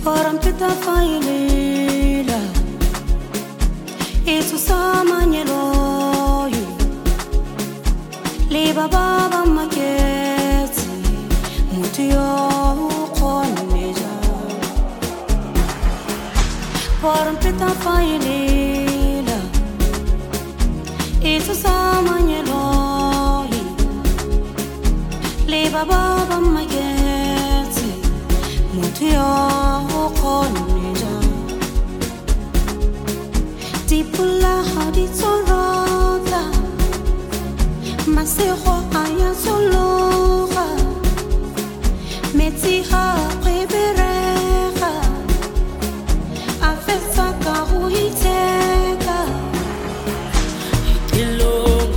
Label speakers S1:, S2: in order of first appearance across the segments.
S1: Parampita failela Itu sama nyeloyu Liba baba maketi Mutiyo koneja Parampita failela Itu sama nyeloyu Liba baba maketi Mutiyo koneja Tipula hadi torota Maseho aya soloha Metiha prebereha Afesa karuhiteka
S2: Ikilo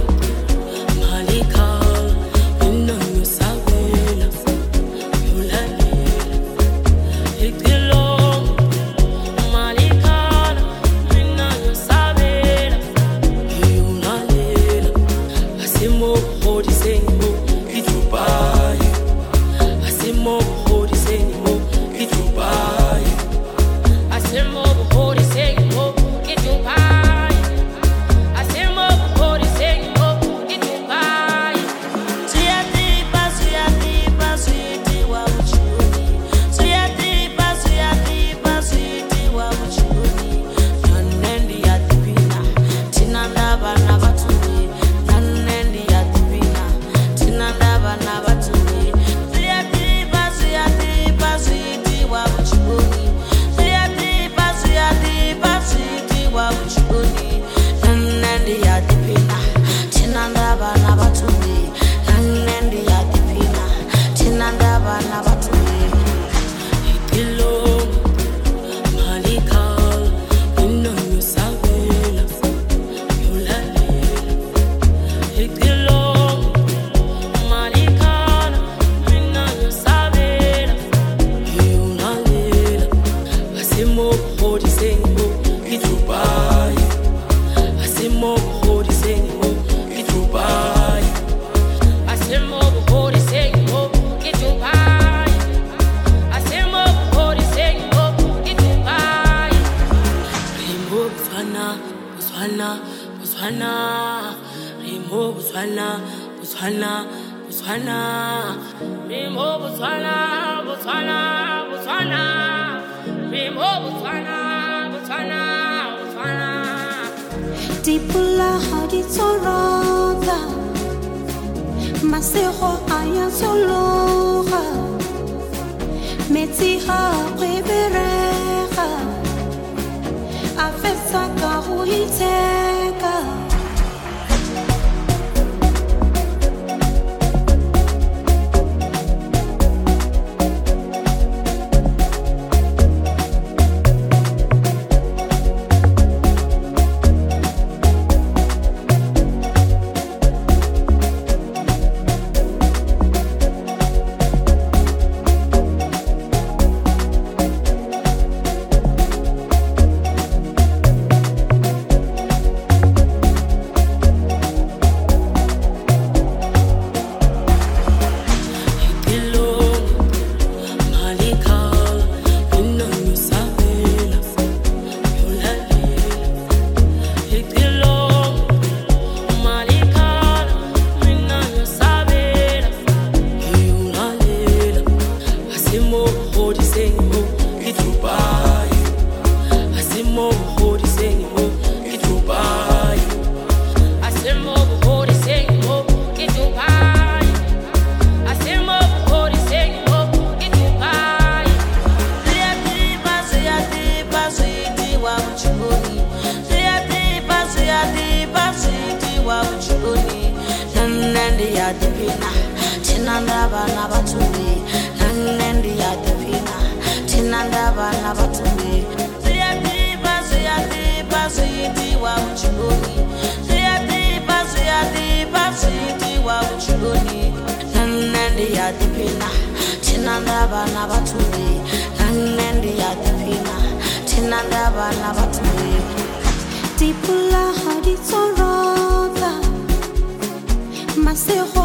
S2: malika Inna yusawela Yulalila Ikilo malika Inna yusawela Yulalila Asimo hodi sengo Itubai Asimo hodi sengo Itubai Asimo hodi sengo Itubai Asimo hodi sengo Itubai Suyatipa suyatipa suyiti wa uchuni Suyatipa suyatipa suyiti wa uchuni Nanendi yatipina Tinandaba na batumi Nanendi yatipina Tinandaba na batumi Suyatipa suyatipa suyiti wa uchuni Suyatipa suyatipa suyiti wa uchuni Nanendi yatipina Tinandaba na batumi Nanendi yatipina Tinandaba na batumi Ikilo malika Inna yusawela Yulalila Ikilo malika Inna yusawela Yulalila Asimo hodi sengo Itubai Asimo hodi sengo Itubai Asimo hodi sengo Itubai Asimo hodi sengo Itubai Rimbo Botswana Botswana Botswana Rimbo Botswana Botswana Botswana Rimbo Botswana Botswana Botswana Rimbo Botswana Botswana Botswana
S1: Tipula hadi torota Maseho aya soloha Metiha prebereha Afesa karuhiteka
S2: Ikilo malika Inna yusawela Yulalila Ikilo malika Inna yusawela Yulalila Asimo hodi sengo Itubai Asimo hodi sengo Itubai Asimo hodi sengo Itubai Asimo hodi sengo Itubai Suyatipa suyatipa suyiti wa uchuni Suyatipa suyatipa suyiti wa uchuni Nanendi yatipina Tinandaba na batumi Nanendi yatipina Tinandaba na batumi Suyatipa suyatipa suyiti wa uchuni Suyatipa suyatipa suyiti wa uchuni Nanendi yatipina Tinandaba na batumi Nanendi yatipina Tinandaba na batumi
S1: Tipula hadi torota Maseho